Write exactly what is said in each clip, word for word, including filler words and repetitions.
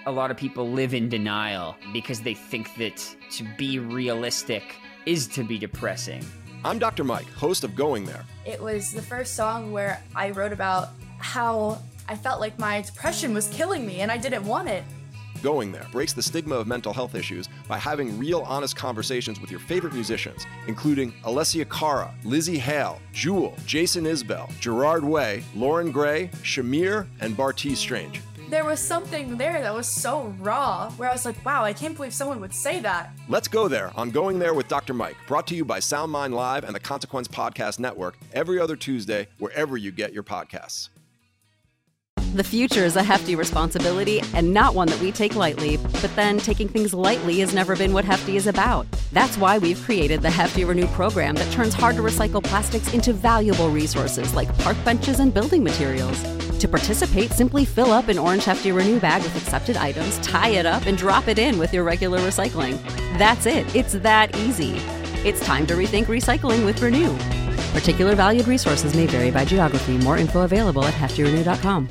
a lot of people live in denial because they think that to be realistic is to be depressing. I'm Doctor Mike, host of Going There. It was the first song where I wrote about how I felt like my depression was killing me and I didn't want it. Going There breaks the stigma of mental health issues by having real, honest conversations with your favorite musicians, including Alessia Cara, Lizzie Hale, Jewel, Jason Isbell, Gerard Way, Lauren Gray, Shamir, and Bartees Strange. There was something there that was so raw, where I was like, wow, I can't believe someone would say that. Let's go there on Going There with Doctor Mike, brought to you by SoundMind Live and the Consequence Podcast Network every other Tuesday, wherever you get your podcasts. The future is a hefty responsibility and not one that we take lightly. But then taking things lightly has never been what Hefty is about. That's why we've created the Hefty Renew program that turns hard-to-recycle plastics into valuable resources like park benches and building materials. To participate, simply fill up an orange Hefty Renew bag with accepted items, tie it up, and drop it in with your regular recycling. That's it. It's that easy. It's time to rethink recycling with Renew. Particular valued resources may vary by geography. More info available at hefty renew dot com.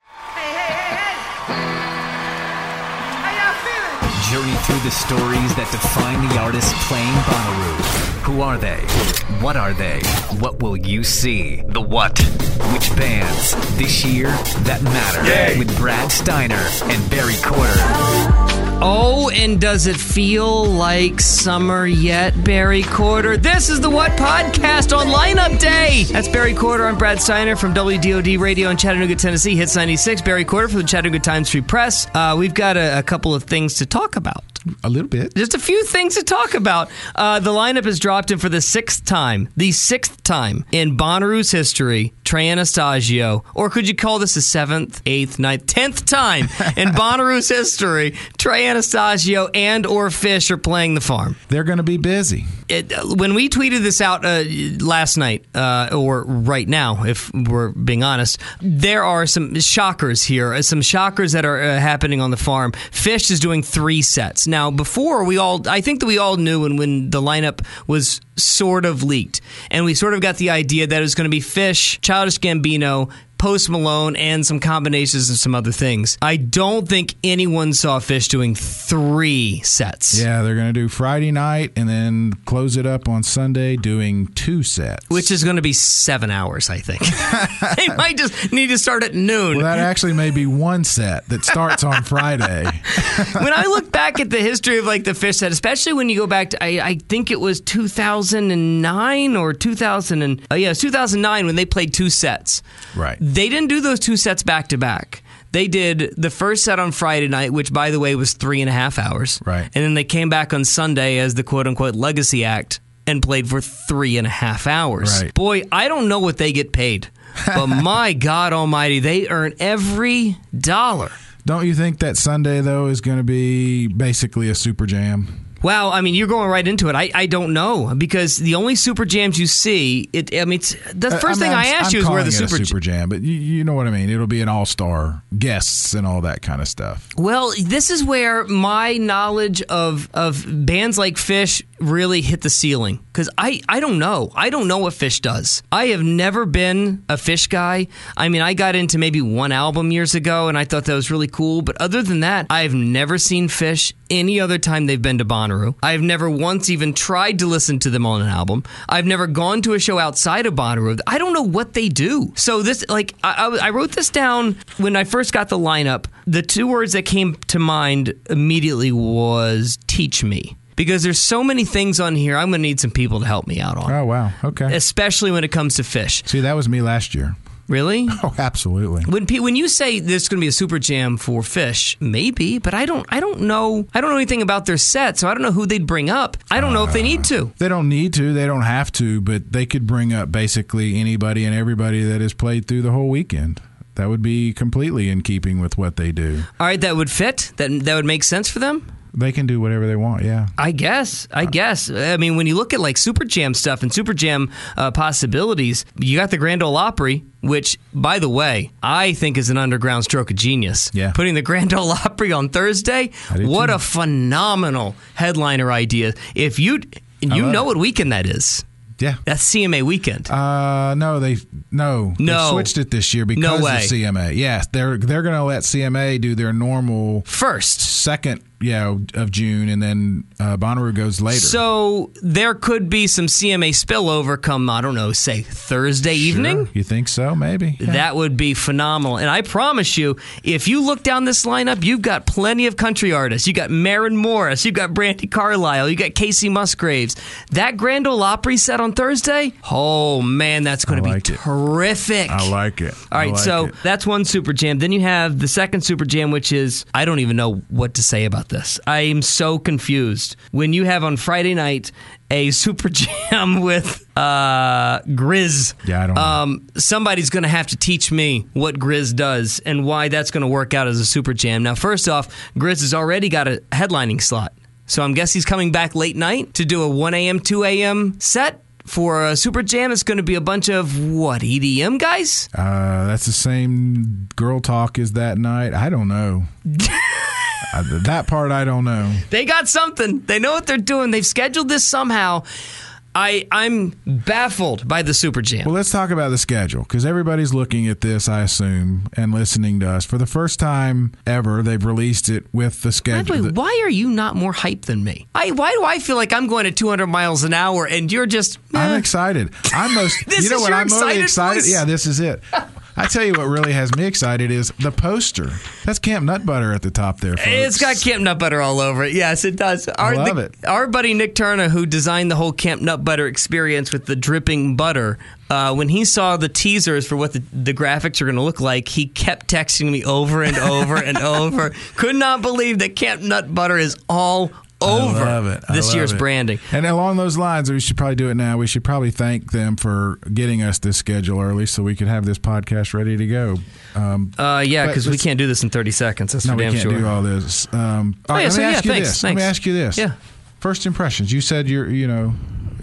Journey through the stories that define the artists playing Bonnaroo. Who are they? What are they? What will you see? The what? Which bands? This year, that matter. Yay. With Brad Steiner and Barry Corder. Oh, and does it feel like summer yet, Barry Corder? This is the What Podcast on Lineup Day. That's Barry Corder. I'm Brad Steiner from W D O D Radio in Chattanooga, Tennessee. Hits ninety-six. Barry Corder from the Chattanooga Times Free Press. Uh, we've got a, a couple of things to talk about. A little bit. Just a few things to talk about. Uh, the lineup has dropped in for the sixth time. The sixth time in Bonnaroo's history. Trey Anastasio. Or could you call this the seventh, eighth, ninth, tenth time in Bonnaroo's history? Trey Anastasio and or Fish are playing the farm. They're going to be busy. It, when we tweeted this out uh, last night, uh, or right now, if we're being honest, there are some shockers here. Some shockers that are uh, happening on the farm. Fish is doing three sets. Now, before we all, I think that we all knew when, when the lineup was sort of leaked, and we sort of got the idea that it was going to be Fish, Childish Gambino, Post Malone, and some combinations of some other things. I don't think anyone saw Fish doing three sets. Yeah, they're going to do Friday night and then close it up on Sunday doing two sets. Which is going to be seven hours, I think. They might just need to start at noon. Well, that actually may be one set that starts on Friday. When I look back at the history of like the Fish set, especially when you go back to, I, I think it was two thousand nine or two thousand, and, uh, yeah, it was two thousand nine when they played two sets. Right. They didn't do those two sets back to back. They did the first set on Friday night, which, by the way, was three and a half hours. Right. And then they came back on Sunday as the quote-unquote legacy act and played for three and a half hours. Right. Boy, I don't know what they get paid, but my God almighty, they earn every dollar. Don't you think that Sunday, though, is going to be basically a super jam? Well, I mean, you're going right into it. I, I don't know, because the only super jams you see, it. I mean, it's, the first I mean, thing I I'm, asked I'm you is where the calling it super, a super jam, but you, you know what I mean. It'll be an all-star guests and all that kind of stuff. Well, this is where my knowledge of of bands like Fish really hit the ceiling, because I, I don't know. I don't know what Fish does. I have never been a Fish guy. I mean, I got into maybe one album years ago, and I thought that was really cool. But other than that, I've never seen Fish any other time they've been to Bonnaroo. I've never once even tried to listen to them on an album. I've never gone to a show outside of Bonnaroo. I don't know what they do. So this, like, I, I, I wrote this down when I first got the lineup. The two words that came to mind immediately was teach me. Because there's so many things on here, I'm going to need some people to help me out on. Oh, wow. Okay. Especially when it comes to Fish. See, that was me last year. Really? Oh, absolutely. When when you say there's going to be a super jam for Fish, maybe, but I don't I don't know I don't know anything about their set, so I don't know who they'd bring up. I don't uh, know if they need to. They don't need to. They don't have to, but they could bring up basically anybody and everybody that has played through the whole weekend. That would be completely in keeping with what they do. All right, that would fit? That that would make sense for them? They can do whatever they want, yeah. I guess. I guess. I mean, when you look at like Super Jam stuff and Super Jam uh, possibilities, you got the Grand Ole Opry, which, by the way, I think is an underground stroke of genius. Yeah. Putting the Grand Ole Opry on Thursday, what too. a phenomenal headliner idea. If you you know it. what weekend that is. Yeah. That's C M A weekend. Uh, no, they no, No. they switched it this year because No way. of C M A. Yes, they're they're going to let C M A do their normal First. second, yeah, of June, and then uh, Bonnaroo goes later. So there could be some C M A spillover come, I don't know, say Thursday evening? Sure. You think so? Maybe. Yeah. That would be phenomenal. And I promise you, if you look down this lineup, you've got plenty of country artists. You got Maren Morris, you got Brandy Carlisle, you got Casey Musgraves. That Grand Ole Opry set on Thursday, oh man, that's going to I like be it. terrific. I like it. All I right, like so it. that's one Super Jam. Then you have the second Super Jam, which is, I don't even know what to say about this. I am so confused. When you have on Friday night a Super Jam with uh, Grizz. Yeah, I don't know. Um, somebody's going to have to teach me what Grizz does and why that's going to work out as a Super Jam. Now, first off, Grizz has already got a headlining slot. So I'm guessing he's coming back late night to do a one a.m., two a.m. set. For a Super Jam, it's going to be a bunch of, what, E D M guys? Uh, that's the same girl talk as that night. I don't know. uh, that part I don't know. They got something. They know what they're doing. They've scheduled this somehow. I, I'm baffled by the Super Jam. Well, let's talk about the schedule, because everybody's looking at this, I assume, and listening to us. For the first time ever, they've released it with the By schedule. the way, why are you not more hyped than me? I, why do I feel like I'm going at two hundred miles an hour and you're just... I'm eh. excited. I'm most. This you know is what? your I'm really excited excited. voice? Yeah, this is it. I tell you what really has me excited is the poster. That's Camp Nut Butter at the top there, folks. It's got Camp Nut Butter all over it. Yes, it does. Our, love the- it. Our buddy Nick Turner, who designed the whole Camp Nut Butter experience with the dripping butter, uh, when he saw the teasers for what the, the graphics are going to look like, he kept texting me over and over and over. Could not believe that Camp Nut Butter is all over I love it. I this love year's it. branding. And along those lines, we should probably do it now. We should probably thank them for getting us this schedule early so we could have this podcast ready to go. Um, Uh, yeah, But because we let's- can't do this in thirty seconds. That's no, for we damn can't sure. do all this. Um, all Oh, right, yeah, let so me yeah, ask you thanks, this. Let me thanks. ask you this. Yeah. First impressions. You said your, you know,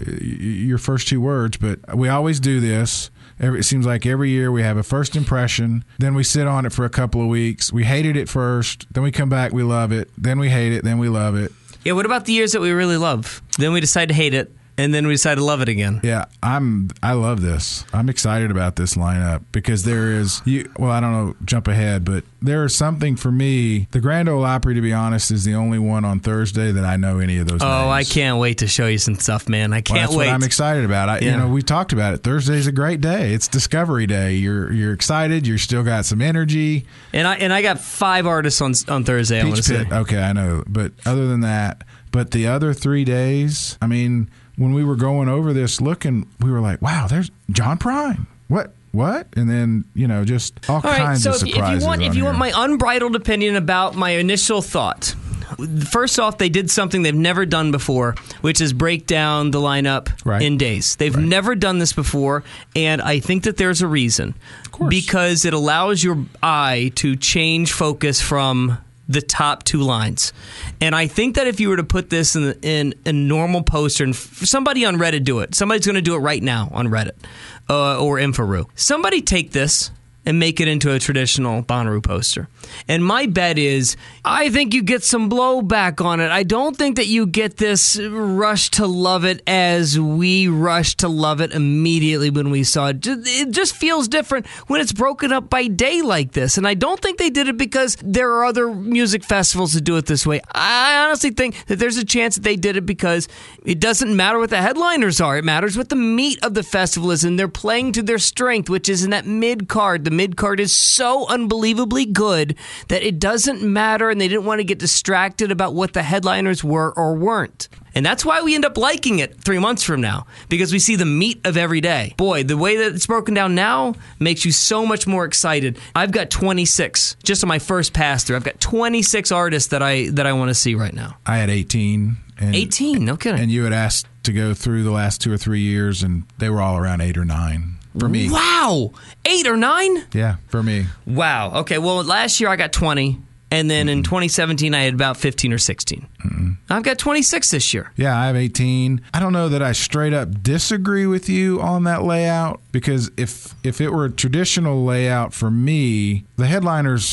your first two words, but we always do this. Every, it seems like every year we have a first impression, then we sit on it for a couple of weeks. We hated it first, then we come back, we love it, then we hate it, then we love it. Yeah, what about the years that we really love? Then we decide to hate it, and then we decide to love it again. Yeah, I'm. I love this. I'm excited about this lineup because there is. You, well, I don't know. Jump ahead, but there is something for me. The Grand Ole Opry, to be honest, is the only one on Thursday that I know any of those. Oh, names. I can't wait to show you some stuff, man. I Well, can't that's wait. what I'm excited about. I, Yeah. You know, we talked about it. Thursday's a great day. It's Discovery Day. You're you're excited. You're still got some energy. And I and I got five artists on on Thursday. I want to Peach say. Pit. Okay, I know. But other than that, but the other three days, I mean, when we were going over this, looking, we were like, wow, there's John Prine. What? What? And then, you know, just all, All right, kinds so of if, you- surprises. if you want, if on you want here. my unbridled opinion about my initial thought, first off, they did something they've never done before, which is break down the lineup Right. in days. They've Right. never done this before, and I think that there's a reason. Of course. Because it allows your eye to change focus from the top two lines. And I think that if you were to put this in, in a normal poster, and f- somebody on Reddit do it, somebody's going to do it right now on Reddit uh, or Inforu. Somebody take this and make it into a traditional Bonnaroo poster. And my bet is, I think you get some blowback on it. I don't think that you get this rush to love it as we rushed to love it immediately when we saw it. It just feels different when it's broken up by day like this. And I don't think they did it because there are other music festivals that do it this way. I honestly think that there's a chance that they did it because it doesn't matter what the headliners are. It matters what the meat of the festival is, and they're playing to their strength, which is in that mid-card. The mid-card is so unbelievably good that it doesn't matter, and they didn't want to get distracted about what the headliners were or weren't. And that's why we end up liking it three months from now, because we see the meat of every day. Boy, the way that it's broken down now makes you so much more excited. I've got twenty-six, just on my first pass through. I've got twenty-six artists that I that I want to see right now. I had eighteen. And, eighteen, no kidding. And you had asked to go through the last two or three years, and they were all around eight or nine for me. Wow, eight or nine? Yeah, for me. Wow. Okay, well, last year I got twenty. And then in twenty seventeen, I had about fifteen or sixteen. Mm-hmm. I've got twenty-six this year. Yeah, I have eighteen. I don't know that I straight up disagree with you on that layout, because if if it were a traditional layout for me, the headliners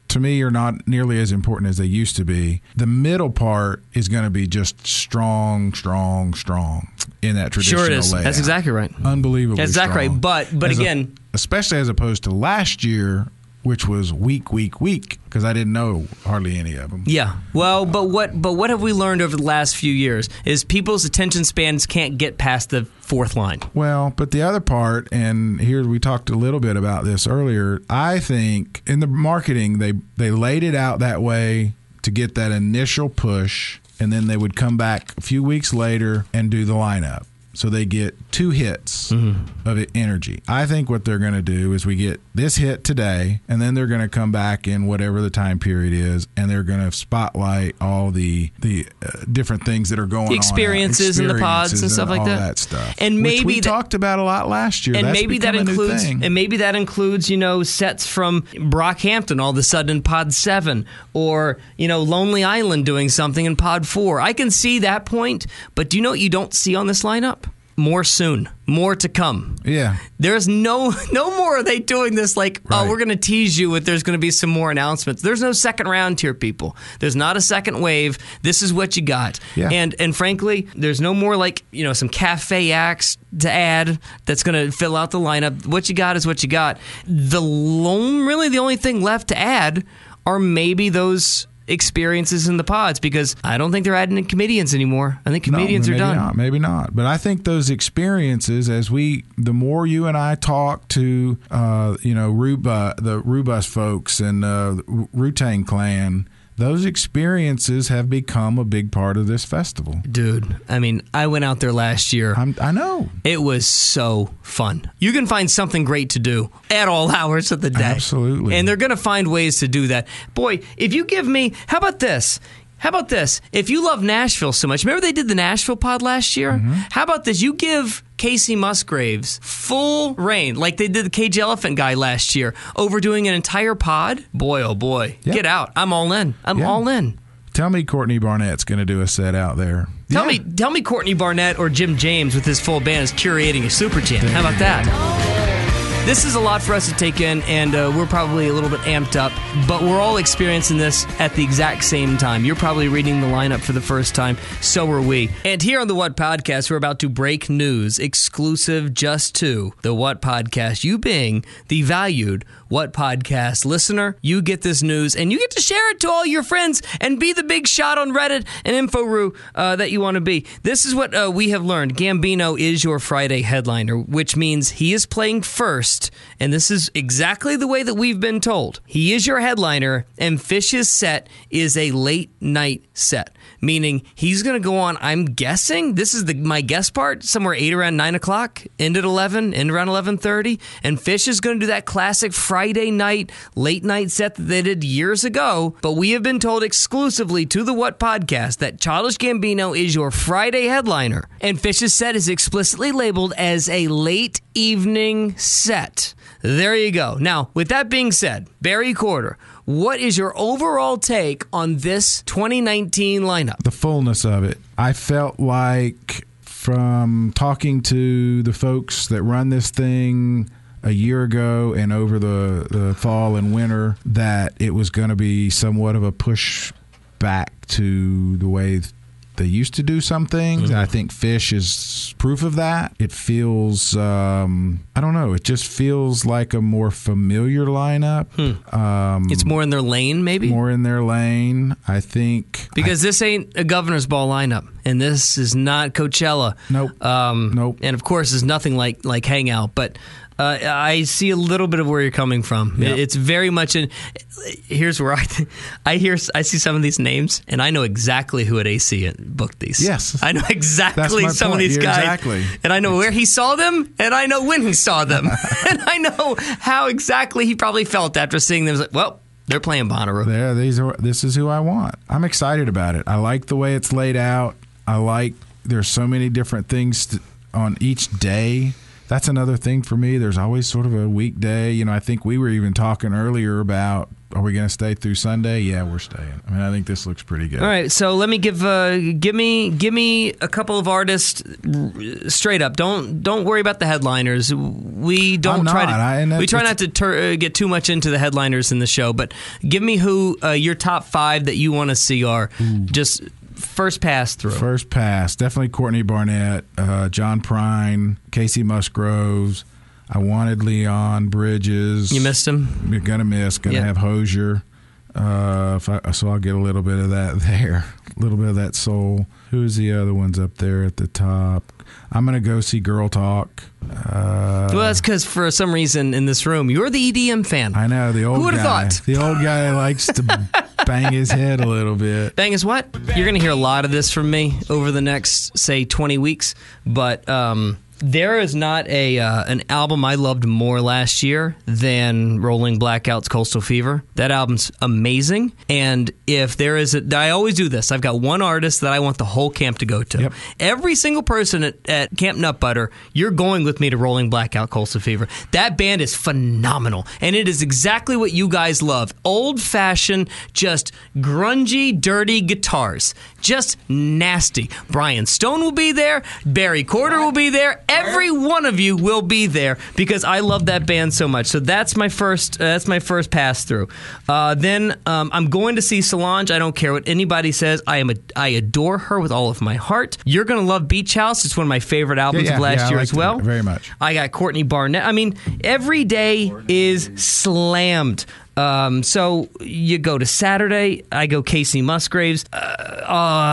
to me, are not nearly as important as they used to be. The middle part is going to be just strong, strong, strong in that traditional Sure it is. layout. That's exactly right. Unbelievably That's exactly strong. right. But, but As a- again... especially as opposed to last year, which was weak, weak, weak, because I didn't know hardly any of them. Yeah. Well, but what but what have we learned over the last few years is people's attention spans can't get past the fourth line. Well, but the other part, and here we talked a little bit about this earlier, I think in the marketing, they, they laid it out that way to get that initial push, and then they would come back a few weeks later and do the lineup. So they get two hits mm-hmm. of energy. I think what they're going to do is we get this hit today, and then they're going to come back in whatever the time period is, and they're going to spotlight all the the uh, different things that are going the experiences on. in the pods and stuff and like all that. that stuff. And which maybe we that, talked about a lot last year. And That's maybe that become a new includes thing. and maybe that includes, you know, sets from Brockhampton all of a sudden in Pod seven, or, you know, Lonely Island doing something in Pod four. I can see that point, but do you know what you don't see on this lineup? More soon. More to come. Yeah. There's no no more are they doing this like, Right. oh, we're going to tease you with there's going to be some more announcements. There's no second round here, people. There's not a second wave. This is what you got. Yeah. And and frankly, there's no more like, you know, some cafe acts to add that's going to fill out the lineup. What you got is what you got. The lone, really the only thing left to add are maybe those experiences in the pods, because I don't think they're adding in comedians anymore. I think comedians no, are maybe done. Not, maybe not. But I think those experiences, as we, the more you and I talk to, uh, you know, Ruba, the Rubus folks and uh, Wu-Tang Clan, those experiences have become a big part of this festival. Dude, I mean, I went out there last year. I'm, I know. It was so fun. You can find something great to do at all hours of the day. Absolutely. And they're going to find ways to do that. Boy, if you give me, how about this? How about this? If you love Nashville so much, remember they did the Nashville pod last year? Mm-hmm. How about this? You give Casey Musgraves full reign, like they did the Cage Elephant guy last year, overdoing an entire pod. Boy, oh boy. Yeah. Get out. I'm all in. I'm Yeah. all in. Tell me Courtney Barnett's going to do a set out there. Tell Yeah. me tell me Courtney Barnett or Jim James with his full band is curating a Super Jam. How about that? This is a lot for us to take in, and uh, we're probably a little bit amped up, but we're all experiencing this at the exact same time. You're probably reading the lineup for the first time. So are we. And here on the What Podcast, we're about to break news exclusive just to the What Podcast. You being the valued What Podcast listener, you get this news, and you get to share it to all your friends and be the big shot on Reddit and InfoRoo uh, that you want to be. This is what uh, we have learned. Gambino is your Friday headliner, which means he is playing first. And this is exactly the way that we've been told. He is your headliner, and Fish's set is a late night set, meaning he's going to go on, I'm guessing, this is the my guess part, somewhere eight around nine o'clock, end at eleven, end around eleven thirty, and Fish is going to do that classic Friday night, late night set that they did years ago, but we have been told exclusively to the What Podcast that Childish Gambino is your Friday headliner, and Fish's set is explicitly labeled as a late evening set. There you go. Now, with that being said, Barry Corder, what is your overall take on this twenty nineteen lineup? The fullness of it. I felt like from talking to the folks that run this thing a year ago and over the, the fall and winter that it was going to be somewhat of a push back to the way they used to do some things. Mm-hmm. I think Fish is proof of that. It feels, um, I don't know, it just feels like a more familiar lineup. Hmm. Um, it's more in their lane, maybe? More in their lane, I think. Because I, this ain't a Governor's Ball lineup, and this is not Coachella. Nope. Um, nope. And, of course, it's nothing like, like Hangout, but uh, I see a little bit of where you're coming from. Yep. It's very much in. Here's where I, I hear, I see some of these names, and I know exactly who at A C booked these. Yes, I know exactly some point. of these You're guys, exactly. And I know where he saw them, and I know when he saw them, and I know how exactly he probably felt after seeing them. It was like, well, they're playing Bonnaroo. There, these are. This is who I want. I'm excited about it. I like the way it's laid out. I like. There's so many different things to, on each day. That's another thing for me. There's always sort of a weekday. You know, I think we were even talking earlier about are we going to stay through Sunday? Yeah, we're staying. I mean, I think this looks pretty good. All right, so let me give uh, give me give me a couple of artists straight up. Don't don't worry about the headliners. We don't I'm try not. to I, and that, we try not to tur- uh, get too much into the headliners in the show. But give me who uh, your top five that you want to see are. Ooh. Just first pass through. First pass, definitely Courtney Barnett, uh, John Prine, Casey Musgroves. I wanted Leon Bridges. You missed him? You're going to miss. Going to yeah. have Hosier. Uh, if I, so I'll get a little bit of that there. A little bit of that soul. Who's the other ones up there at the top? I'm going to go see Girl Talk. Uh, well, that's because for some reason in this room, you're the E D M fan. I know. The old Who would have guy. thought? The old guy likes to bang his head a little bit. Bang is what? You're going to hear a lot of this from me over the next, say, twenty weeks. But um, there is not a uh, an album I loved more last year than Rolling Blackouts Coastal Fever. That album's amazing. And if there is a, I always do this. I've got one artist that I want the whole camp to go to. Yep. Every single person at, at Camp Nut Butter, you're going with me to Rolling Blackout Coastal Fever. That band is phenomenal. And it is exactly what you guys love. Old-fashioned, just grungy, dirty guitars. Just nasty. Brian Stone will be there. Barry Corder will be there. Every one of you will be there because I love that band so much. So that's my first. Uh, that's my first pass through. Uh, then um, I'm going to see Solange. I don't care what anybody says. I am. A, I adore her with all of my heart. You're gonna love Beach House. It's one of my favorite albums yeah, yeah, of last yeah, year I as well. Very much. I got Courtney Barnett. I mean, every day is slammed. Um, so you go to Saturday, I go Casey Musgraves. Uh, uh,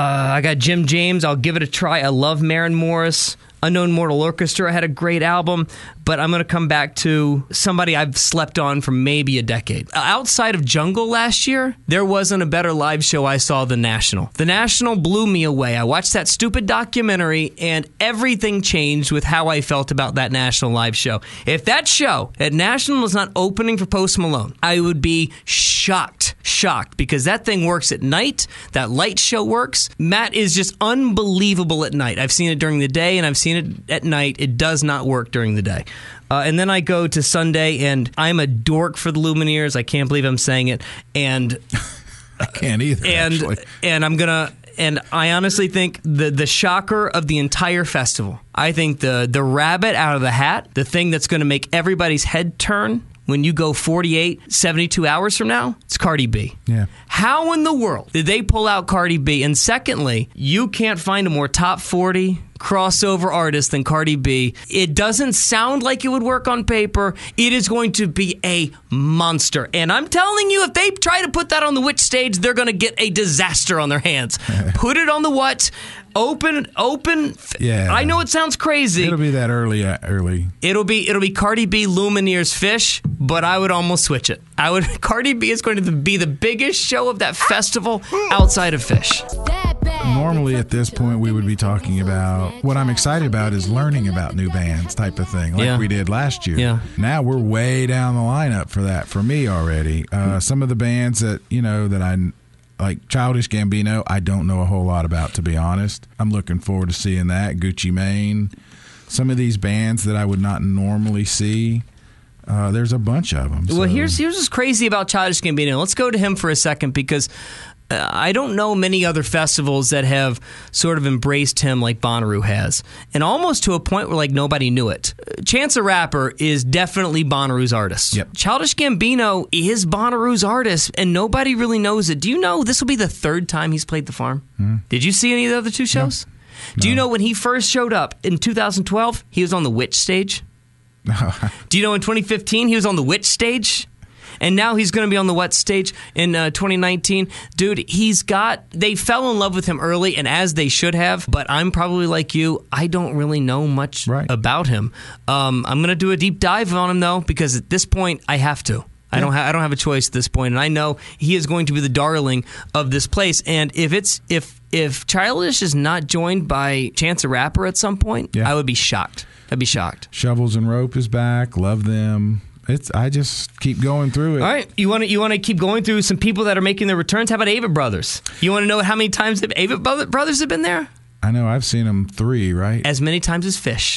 I got Jim James. I'll give it a try. I love Maren Morris. Unknown Mortal Orchestra had a great album, but I'm going to come back to somebody I've slept on for maybe a decade. Outside of Jungle last year, there wasn't a better live show I saw than National. The National blew me away. I watched that stupid documentary, and everything changed with how I felt about that National live show. If that show at National was not opening for Post Malone, I would be shocked, shocked, because that thing works at night. That light show works. Matt is just unbelievable at night. I've seen it during the day, and I've seen it at night. It does not work during the day. Uh, and then I go to Sunday, and I'm a dork for the Lumineers. I can't believe I'm saying it. And I can't either, and, actually. And I'm going to... And I honestly think the the shocker of the entire festival, I think the the rabbit out of the hat, the thing that's going to make everybody's head turn when you go forty-eight, seventy-two hours from now, it's Cardi B. Yeah. How in the world did they pull out Cardi B? And secondly, you can't find a more top forty crossover artist than Cardi B. It doesn't sound like it would work on paper. It is going to be a monster. And I'm telling you, if they try to put that on the Which stage, they're going to get a disaster on their hands. Put it on the What? Open, open. Yeah. I know it sounds crazy. It'll be that early, uh, early. It'll be it'll be Cardi B, Lumineers, Fish, but I would almost switch it. I would. Cardi B is going to be the biggest show of that festival outside of Fish. Normally at this point we would be talking about what I'm excited about is learning about new bands type of thing, like yeah. we did last year. Yeah. Now we're way down the lineup for that for me already. Uh, some of the bands that you know that I like, Childish Gambino, I don't know a whole lot about, to be honest. I'm looking forward to seeing that. Gucci Mane, some of these bands that I would not normally see. Uh, there's a bunch of them. So. Well, here's here's what's crazy about Childish Gambino. Let's go to him for a second because uh, I don't know many other festivals that have sort of embraced him like Bonnaroo has, and almost to a point where like nobody knew it. Chance the Rapper is definitely Bonnaroo's artist. Yep. Childish Gambino is Bonnaroo's artist, and nobody really knows it. Do you know this will be the third time he's played the Farm? Hmm. Did you see any of the other two shows? No. Do you know when he first showed up in two thousand twelve, he was on the Which stage? Do you know in twenty fifteen he was on the Which stage? And now he's going to be on the What stage in uh, twenty nineteen. Dude, he's got... They fell in love with him early, and as they should have, but I'm probably like you. I don't really know much right. about him. Um, I'm going to do a deep dive on him, though, because at this point, I have to. I don't, ha- I don't have a choice at this point, and I know he is going to be the darling of this place. And if it's if if Childish is not joined by Chance the Rapper at some point, yeah. I would be shocked. I'd be shocked. Shovels and Rope is back. Love them. It's. I just keep going through it. All right, you want to you want to keep going through some people that are making their returns. How about Avett Brothers? You want to know how many times Avett Brothers have been there? I know. I've seen them three. Right, as many times as Fish.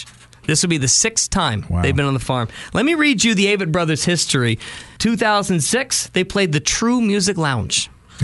This will be the sixth time Wow. they've been on the farm. Let me read you the Avett Brothers history. two thousand six, they played the True Music Lounge.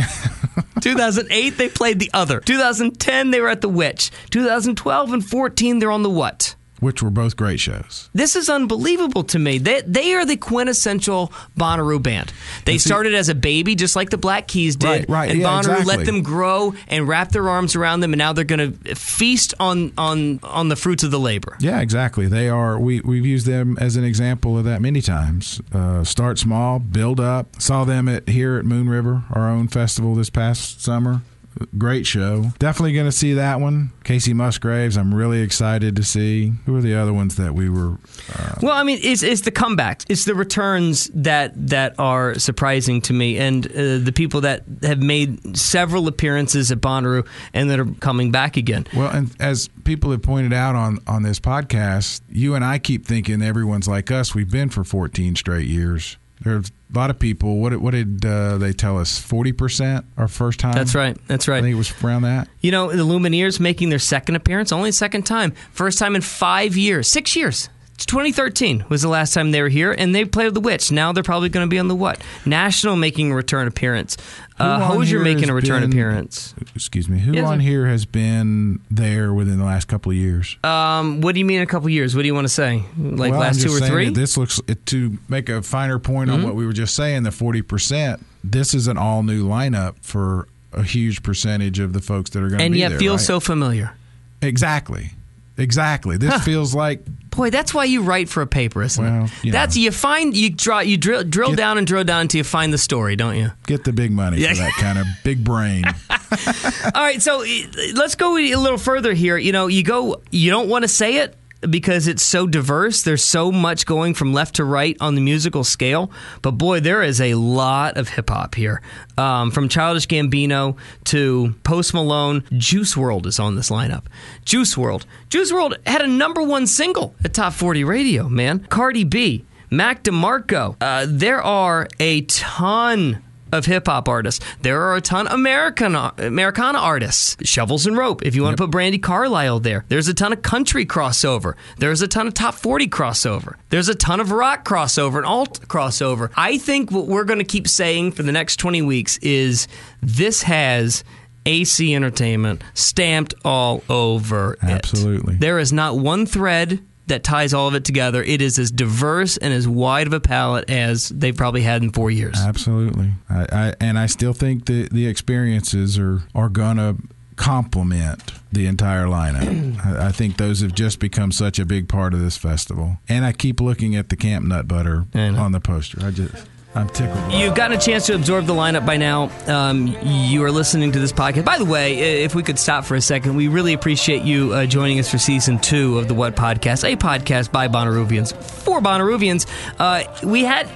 two thousand eight, they played the Other. two thousand ten, they were at the Witch. two thousand twelve and fourteen, they're on the What? Which were both great shows. This is unbelievable to me. They they are the quintessential Bonnaroo band. They And see- started as a baby, just like the Black Keys did. Right, right, and yeah, Bonnaroo exactly. let them grow and wrap their arms around them, and now they're going to feast on, on on the fruits of the labor. Yeah, exactly. They are. We we've used them as an example of that many times. Uh, start small, build up. Saw them at here at Moon River, our own festival this past summer. Great show. Definitely going to see that one. Casey Musgraves, I'm really excited to see. Who are the other ones that we were... Uh, Well, I mean, it's, it's the comebacks. It's the returns that, that are surprising to me. And uh, the people that have made several appearances at Bonnaroo and that are coming back again. well, and as people have pointed out on, on this podcast, you and I keep thinking everyone's like us. We've been for fourteen straight years. There's a lot of people. What, what did uh, they tell us? forty percent our first time? That's right. That's right. I think it was around that. You know, the Lumineers making their second appearance, only second time. First time in five years, six years. twenty thirteen was the last time they were here, and they played the Witch. Now they're probably going to be on the What? National making a return appearance. Uh, Who on Hozier here making has a return been- appearance. Excuse me. Who Yes, on sir. here has been there within the last couple of years? Um, what do you mean a couple years? What do you want to say? Like Well, last I'm two just or saying three? that This looks to make a finer point Mm-hmm. on what we were just saying. The forty percent. This is an all new lineup for a huge percentage of the folks that are going to and be yet there. feels right? so familiar. exactly, exactly. This feels like Boy, that's why you write for a paper, isn't Well, it? you That's know. you find you draw you drill drill Get- down and drill down until you find the story, don't you? get the big money Yeah. for that kind of big brain. All right, so uh, let's go a little further here. You know, you go, you don't want to say it because it's so diverse. There's so much going from left to right on the musical scale. But boy, there is a lot of hip hop here. Um, from Childish Gambino to Post Malone, Juice world is on this lineup. Juice world. Juice world had a number one single at Top forty Radio, man. Cardi B, Mac DeMarco. Uh, there are a ton of hip-hop artists. There are a ton of American, Americana artists. Shovels and Rope, if you want Yep. to put Brandy Carlisle there. There's a ton of country crossover. There's a ton of top forty crossover. There's a ton of rock crossover and alt crossover. I think what we're going to keep saying for the next twenty weeks is this has A C Entertainment stamped all over it. Absolutely. There is not one thread that ties all of it together. It is as diverse and as wide of a palette as they've probably had in four years. Absolutely. I, I and I still think the the experiences are are gonna complement the entire lineup. I, I think those have just become such a big part of this festival. And I keep looking at the Camp Nut Butter I know. on the poster. I just I'm tickled. You've gotten a chance to absorb the lineup by now. Um, you are listening to this podcast. By the way, if we could stop for a second, we really appreciate you uh, joining us for season two of the What Podcast, a podcast by Bonnaroovians for Bonnaroovians. Uh, we had.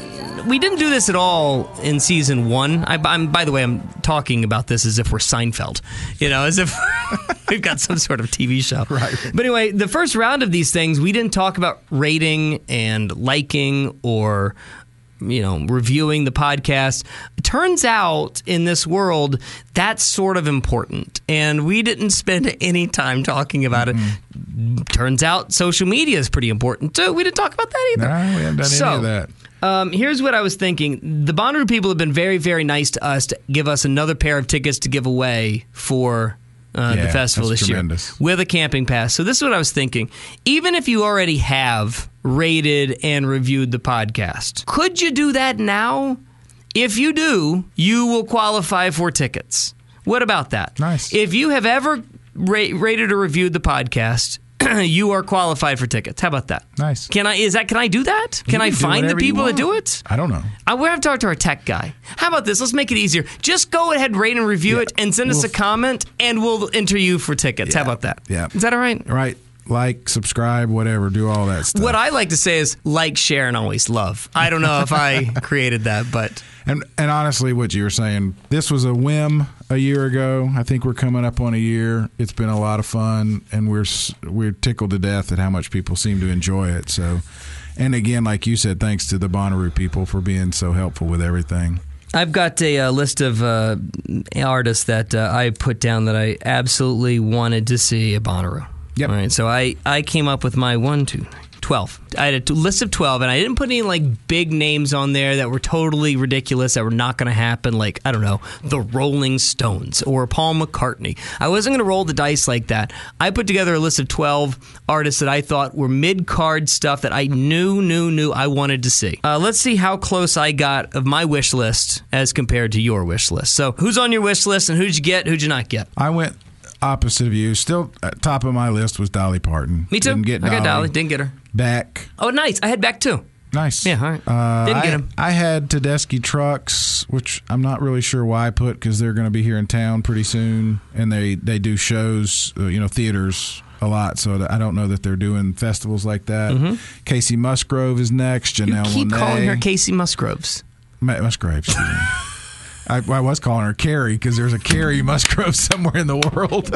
We didn't do this at all in season one. I, I'm, by the way, I'm talking about this as if we're Seinfeld, you know, as if we've got some sort of T V show. Right. But anyway, the first round of these things, we didn't talk about rating and liking or, you know, reviewing the podcast. It turns out in this world, that's sort of important. And we didn't spend any time talking about Mm-hmm. it. Turns out social media is pretty important too. We didn't talk about that either. No, we haven't done So, any of that. Um, here's what I was thinking. The Bonnaroo people have been very, very nice to us to give us another pair of tickets to give away for uh, Yeah, the festival that's this tremendous. year with a camping pass. So this is what I was thinking. Even if you already have rated and reviewed the podcast, could you do that now? If you do, you will qualify for tickets. What about that? Nice. If you have ever ra- rated or reviewed the podcast, you are qualified for tickets. How about that? Nice. Can I? Is that? Can I do that? Can You I can do find the whatever you people that want. do it? I don't know. I will have to talk to our tech guy. How about this? Let's make it easier. Just go ahead, rate and review Yeah. it, and send us We'll a comment, and we'll enter you for tickets. How Yeah. about that? Yeah. Is that all right? Right. Like, subscribe, whatever, do all that stuff. What I like to say is like, share, and always love. I don't know if I created that, but And and honestly, what you were saying, this was a whim a year ago. I think we're coming up on a year. It's been a lot of fun, and we're s- we're tickled to death at how much people seem to enjoy it. So, and again, like you said, thanks to the Bonnaroo people for being so helpful with everything. I've got a, uh list of uh, artists that uh, I put down that I absolutely wanted to see at Bonnaroo. Yep. All right, so I, I came up with my one, two, twelve. I had a t- list of twelve, and I didn't put any like big names on there that were totally ridiculous, that were not going to happen, like, I don't know, the Rolling Stones or Paul McCartney. I wasn't going to roll the dice like that. I put together a list of twelve artists that I thought were mid-card stuff that I knew, knew, knew I wanted to see. Uh, let's see how close I got of my wish list as compared to your wish list. So who's on your wish list, and who'd you get, who'd you not get? I went opposite of you. Still at top of my list was Dolly Parton. Me too. Didn't get I Dolly. got Dolly. Didn't get her. Beck. Oh, nice. I had Beck too. Nice. Yeah, all right. Uh, Didn't get I, him. I had Tedeschi Trucks, which I'm not really sure why I put, because they're going to be here in town pretty soon, and they, they do shows, uh, you know, theaters a lot, so I don't know that they're doing festivals like that. Mm-hmm. Casey Musgrove is next. You Janelle keep Monáe. calling her Casey Musgroves. Ma- Musgraves. excuse me. I, I was calling her Carrie because there's a Carrie Musgrove somewhere in the world.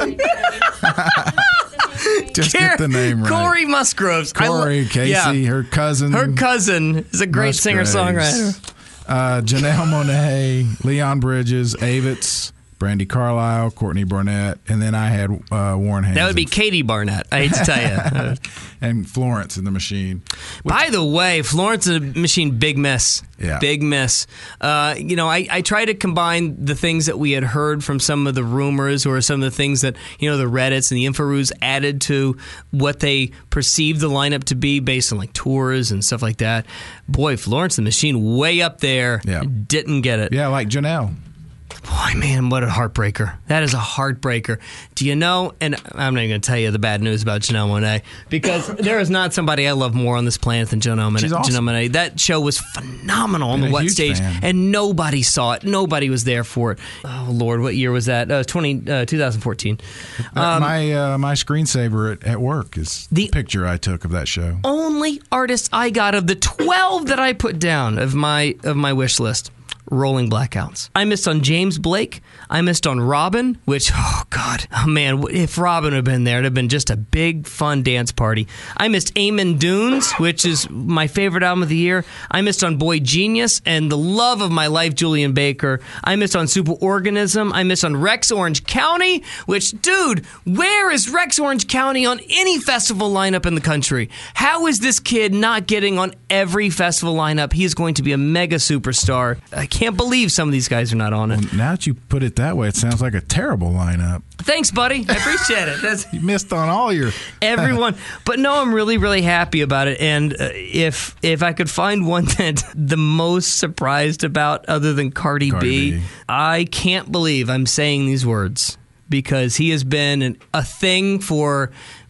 Just get the name right. Corey Musgroves. I lo- Corey, Casey, yeah. her cousin. Her cousin is a great Musgraves. singer-songwriter. Uh, Janelle Monáe, Leon Bridges, Avitz, Brandy Carlisle, Courtney Barnett, and then I had uh, Warren Haynes. That would be Katie Barnett, I hate to tell you. and Florence in the Machine. By the way, Florence and the Machine, big miss. Yeah. Big miss. Uh, you know, I, I try to combine the things that we had heard from some of the rumors or some of the things that, you know, the Reddits and the Inforoos added to what they perceived the lineup to be based on, like, tours and stuff like that. Boy, Florence and the Machine way up there. Yeah. Didn't get it. Yeah, like Janelle. Boy, man, what a heartbreaker. That is a heartbreaker. Do you know, and I'm not even going to tell you the bad news about Janelle Monáe, because there is not somebody I love more on this planet than Janelle Monáe. She's awesome. Janelle Monáe. That show was phenomenal on Been the a What huge stage, fan. and nobody saw it. Nobody was there for it. Oh, Lord, what year was that? Uh, twenty, uh, twenty fourteen. Uh, Um, my uh, my screensaver at, at work is the, The- picture I took of that show. Only artist I got of the twelve that I put down of my of my wish list. Rolling Blackouts. I missed on James Blake. I missed on Robin, which, oh, God. Oh, man, if Robin had been there, it would have been just a big, fun dance party. I missed Amon Dunes, which is my favorite album of the year. I missed on Boy Genius and the love of my life, Julian Baker. I missed on Superorganism. I missed on Rex Orange County, which, dude, where is Rex Orange County on any festival lineup in the country? How is this kid not getting on every festival lineup? He is going to be a mega superstar. I can't believe some of these guys are not on it. Now that you put it that way, it sounds like a terrible lineup. Thanks, buddy. I appreciate it. That's You missed on all your... everyone. But no, I'm really, really happy about it. And uh, if if I could find one that the most surprised about other than Cardi, Cardi B, B. I can't believe I'm saying these words, because he has been an, a thing for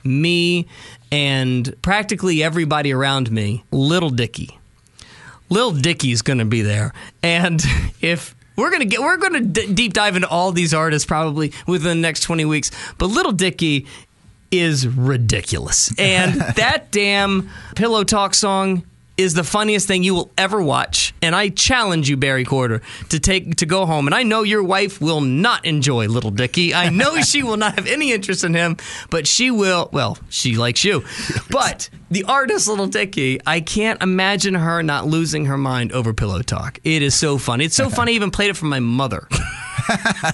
me and practically everybody around me. Lil Dicky. Lil Dicky's going to be there. And if we're going to get, we're going to d- deep dive into all these artists probably within the next twenty weeks. But Lil Dicky is ridiculous. And that damn Pillow Talk song is the funniest thing you will ever watch. And I challenge you, Barry Corder, to take to go home. And I know your wife will not enjoy Little Dicky. I know she will not have any interest in him, but she will. Well, she likes you. But the artist Little Dicky, I can't imagine her not losing her mind over Pillow Talk. It is so funny. It's so funny I even played it for my mother. All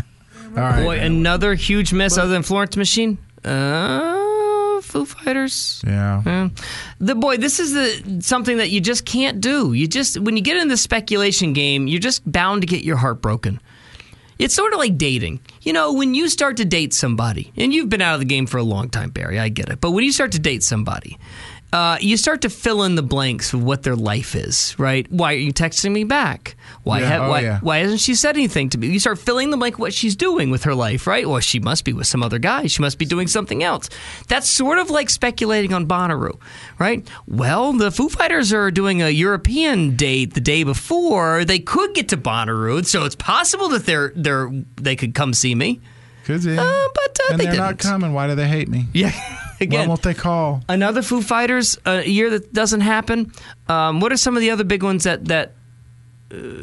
right. Boy, another huge miss other than Florence Machine. Uh, Foo Fighters. Yeah. Yeah. The boy, this is the something that you just can't do. You just when you get in the speculation game, you're just bound to get your heart broken. It's sort of like dating. You know, when you start to date somebody, and you've been out of the game for a long time, Barry, I get it. But when you start to date somebody, uh, you start to fill in the blanks of what their life is, right? Why are you texting me back? Why, Yeah, ha- oh, why, yeah. why hasn't she said anything to me? You start filling the blank what she's doing with her life, right? Well, she must be with some other guy. She must be doing something else. That's sort of like speculating on Bonnaroo, right? Well, the Foo Fighters are doing a European date the day before. They could get to Bonnaroo, so it's possible that they're they're they could come see me. Could you? Uh, but uh, and they they're didn't. not coming. Why do they hate me? Yeah, Why again. won't they call? Another Foo Fighters uh, year that doesn't happen. Um, what are some of the other big ones that that uh,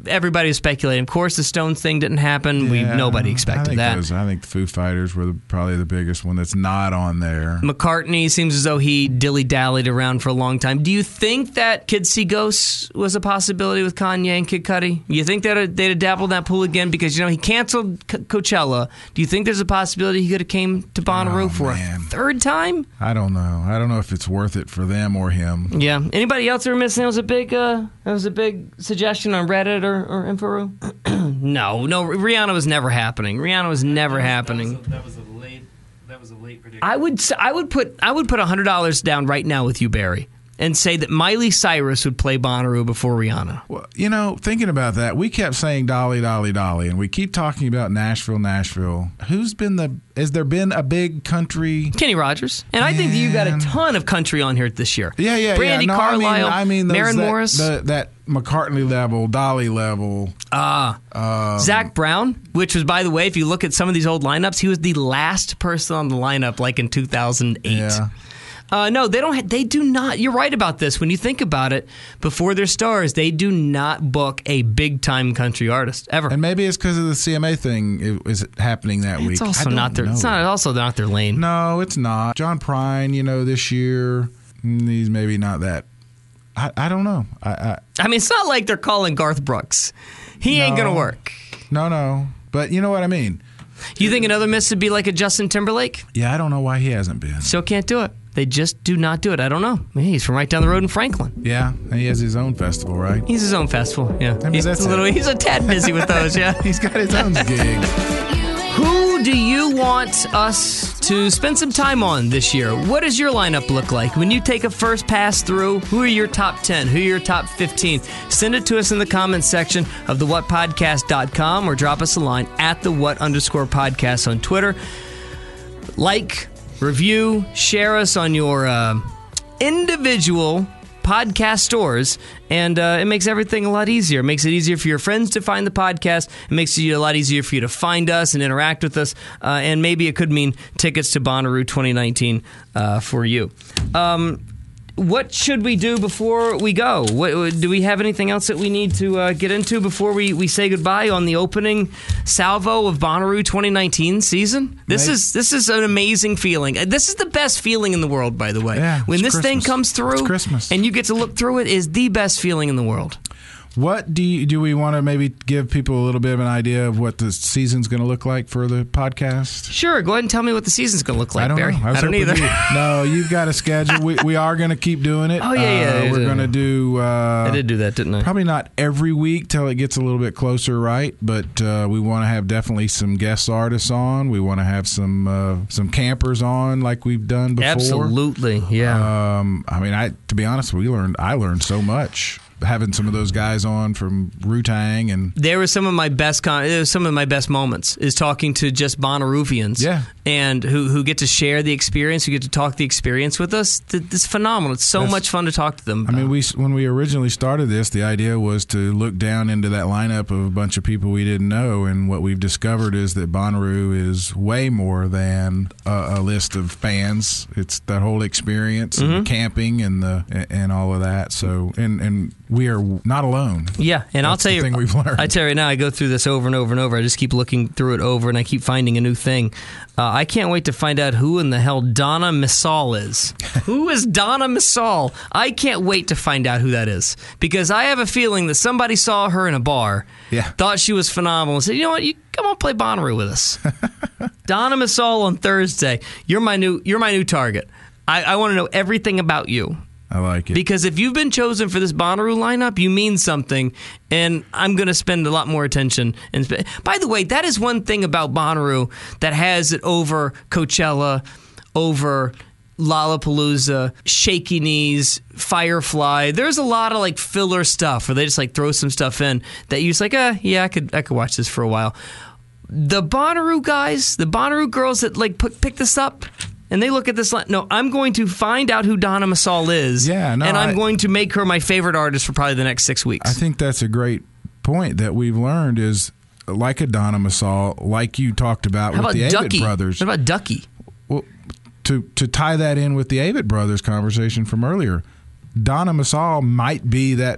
everybody was speculating. Of course, the Stones thing didn't happen. We Yeah, Nobody I expected think that. those- I think the Foo Fighters were the, probably the biggest one that's not on there. McCartney seems as though he dilly-dallied around for a long time. Do you think that Kids See Ghosts was a possibility with Kanye and Kid Cudi? You think that they'd have dabbled in that pool again? Because, you know, he canceled Co- Coachella. Do you think there's a possibility he could have came to Bonnaroo Oh, for man. a third time? I don't know. I don't know if it's worth it for them or him. Yeah. Anybody else that were missing? That was a big, uh, that was a big suggestion on Reddit or, or Inforo? no, no. Rihanna was never happening. Rihanna was never happening. That was a late. That was a late prediction. I would, s- I would put, I would put a hundred dollars down right now with you, Barry, and say that Miley Cyrus would play Bonnaroo before Rihanna. Well, you know, thinking about that, we kept saying Dolly, Dolly, Dolly, and we keep talking about Nashville, Nashville. Who's been the? Has there been a big country? Kenny Rogers, and I think that you got a Man. ton of country on here this year. Yeah, yeah, Brandy yeah. No, Carlisle, I mean, I mean those, Maren that, Morris, the, that McCartney level, Dolly level. ah, Um, Zach Brown, which was, by the way, if you look at some of these old lineups, he was the last person on the lineup, like in two thousand eight. Yeah. Uh, no, they don't. Ha- they do not. You're right about this. When you think about it, before they're stars, they do not book a big time country artist ever. And maybe it's because of the C M A thing it, is happening that week. It's I also don't not their. know. It's not also not their lane. No, it's not. John Prine, you know, this year, mm, he's maybe not that. I, I don't know. I, I I mean, it's not like they're calling Garth Brooks. He ain't No. gonna work. No, no. But you know what I mean. You think another miss would be like a Justin Timberlake? Yeah, I don't know why he hasn't been. Still can't do it. They just do not do it. I don't know. I mean, he's from right down the road in Franklin. Yeah, and he has his own festival, right? He's his own festival. Yeah, mean, he's that's a little. it. He's a tad busy with those. Yeah. He's got his own gig. Who do you want us to spend some time on this year? What does your lineup look like? When you take a first pass through, who are your top ten? Who are your top fifteen? Send it to us in the comments section of the what podcast dot com or drop us a line at the what underscore podcast on Twitter. Like, review, share us on your uh, individual podcast stores, and uh, it makes everything a lot easier. It makes it easier for your friends to find the podcast. It makes it a lot easier for you to find us and interact with us, uh, and maybe it could mean tickets to Bonnaroo twenty nineteen uh, for you. Um, what should we do before we go? What, do we have anything else that we need to uh, get into before we, we say goodbye on the opening salvo of Bonnaroo twenty nineteen season? This Maybe. is this is an amazing feeling. This is the best feeling in the world, by the way. Yeah, when it's this thing Christmas. comes through It's Christmas. and you get to look through it, is the best feeling in the world. What do you, do we want to maybe give people a little bit of an idea of what the season's going to look like for the podcast? Sure, go ahead and tell me what the season's going to look like, I don't Barry. know. I, was I don't hoping either. You, no, you've got a schedule. We, we are going to keep doing it. Oh, yeah, yeah, Uh, yeah, we're yeah. going to do. Uh, I did do that, didn't I? Probably not every week till it gets a little bit closer, right? But uh, we want to have definitely some guest artists on. We want to have some uh, some campers on, like we've done before. Absolutely, yeah. Um, I mean, I to be honest, we learned. I learned so much having some of those guys on from Wu-Tang and There were some of my best con- it was some of my best moments is talking to just Bonnaroovians, Yeah. and who who get to share the experience, who get to talk the experience with us. Th- It's phenomenal. It's so That's- much fun to talk to them. I mean, about. we when we originally started this, the idea was to look down into that lineup of a bunch of people we didn't know, and what we've discovered is that Bonnaroo is way more than a, a list of fans. It's that whole experience, and the camping, and the and all of that. So, and and we are not alone. Yeah, and I'll That's tell the you, thing we've learned. I tell you right now, I go through this over and over and over. I just keep looking through it over, and I keep finding a new thing. Uh, I can't wait to find out who in the hell Donna Missal is. Who is Donna Missal? I can't wait to find out who that is, because I have a feeling that somebody saw her in a bar, Yeah. thought she was phenomenal, and said, "You know what? You come on, play Bonnaroo with us." Donna Missal on Thursday. You're my new. You're my new target. I, I want to know everything about you. I like it. Because if you've been chosen for this Bonnaroo lineup, you mean something, and I'm going to spend a lot more attention. And sp- by the way, that is one thing about Bonnaroo that has it over Coachella, over Lollapalooza, Shaky Knees, Firefly. There's a lot of like filler stuff where they just like throw some stuff in that you're just like, uh, yeah, I could I could watch this for a while. The Bonnaroo guys, the Bonnaroo girls that like put, pick this up. And they look at this. No, I'm going to find out who Donna Missal is. Yeah, no, and I'm I- going to make her my favorite artist for probably the next six weeks. I think that's a great point that we've learned is like a Donna Missal, like you talked about How with about the Ducky? Avett Brothers. What about Ducky? Well, to to tie that in with the Avett Brothers conversation from earlier, Donna Missal might be that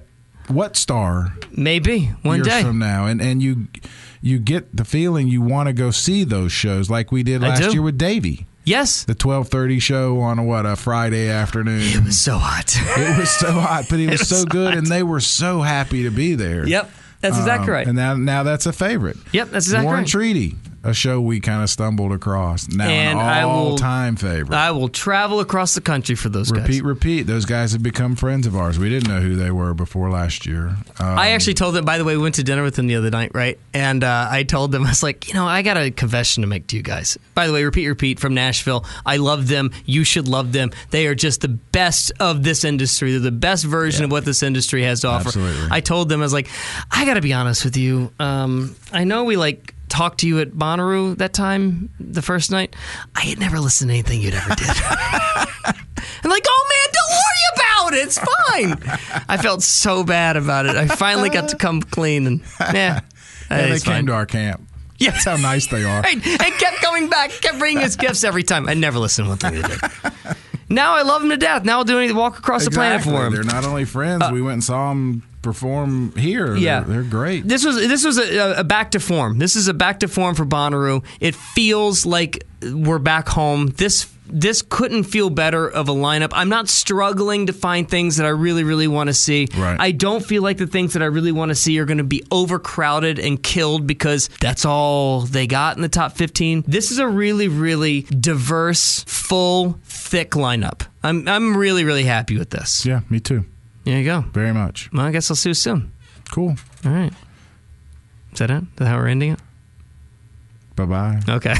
What Star? Maybe one years day from now, and and you you get the feeling you want to go see those shows like we did I last do. year with Davey. Yes, the twelve thirty show on a, what a Friday afternoon. It was so hot. It was so hot, but it was, It was so good, hot. and they were so happy to be there. Yep, that's exactly Um, right. And now now that's a favorite. Yep, that's exactly Warren right. Treaty, a show we kind of stumbled across. Now And an I will- all-time favorite. I will travel across the country for those repeat, guys. repeat. Those guys have become friends of ours. We didn't know who they were before last year. Um, I actually told them, by the way, we went to dinner with them the other night, right? And uh, I told them, I was like, you know, I got a confession to make to you guys. By the way, Repeat, Repeat from Nashville. I love them. You should love them. They are just the best of this industry. They're the best version Yeah. of what this industry has to offer. Absolutely. I told them, I was like, I got to be honest with you. Um, I know we like talked to you at Bonnaroo that time, the first night. I had never listened to anything you'd ever did. I'm like, oh man, don't worry about it. It's fine. I felt so bad about it. I finally got to come clean, and yeah, yeah, they it's came fine. to our camp. Yeah. That's how nice they are. Right. And kept coming back, kept bringing us gifts every time. I never listened to one thing they did. Now I love them to death. Now I'll do anything, walk across Exactly. the planet for them. They're not only friends. we went and saw them perform here. Yeah. They're, they're great. This was this was a, a back to form. This is a back to form for Bonnaroo. It feels like we're back home. This this couldn't feel better of a lineup. I'm not struggling to find things that I really, really want to see. Right. I don't feel like the things that I really want to see are going to be overcrowded and killed because that's all they got in the top fifteen. This is a really, really diverse, full, thick lineup. I'm I'm really, really happy with this. Yeah, me too. There you go. Very much. Well, I guess I'll see you soon. Cool. All right. Is that it? Is that how we're ending it? Bye-bye. Okay.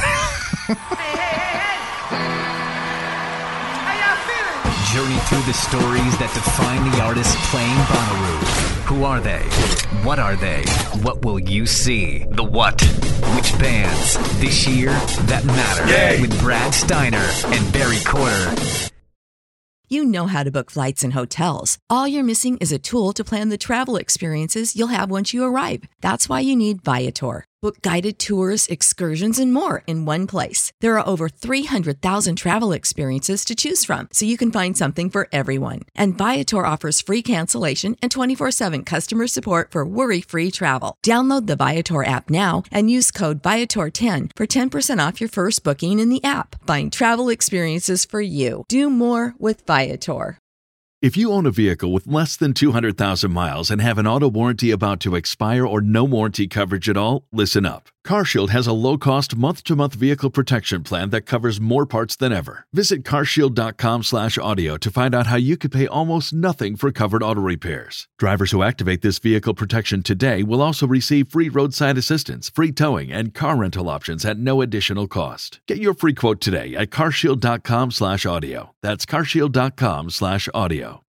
Journey through the stories that define the artists playing Bonnaroo. Who are they? What are they? What will you see? The what? Which bands? This year, that matter. Yay. With Brad Steiner and Barry Corder. You know how to book flights and hotels. All you're missing is a tool to plan the travel experiences you'll have once you arrive. That's why you need Viator. Book guided tours, excursions, and more in one place. There are over three hundred thousand travel experiences to choose from, so you can find something for everyone. And Viator offers free cancellation and twenty-four seven customer support for worry-free travel. Download the Viator app now and use code Viator ten for ten percent off your first booking in the app. Find travel experiences for you. Do more with Viator. If you own a vehicle with less than two hundred thousand miles and have an auto warranty about to expire or no warranty coverage at all, listen up. CarShield has a low-cost month-to-month vehicle protection plan that covers more parts than ever. Visit carshield.com slash audio to find out how you could pay almost nothing for covered auto repairs. Drivers who activate this vehicle protection today will also receive free roadside assistance, free towing, and car rental options at no additional cost. Get your free quote today at carshield.com slash audio. That's carshield.com slash audio.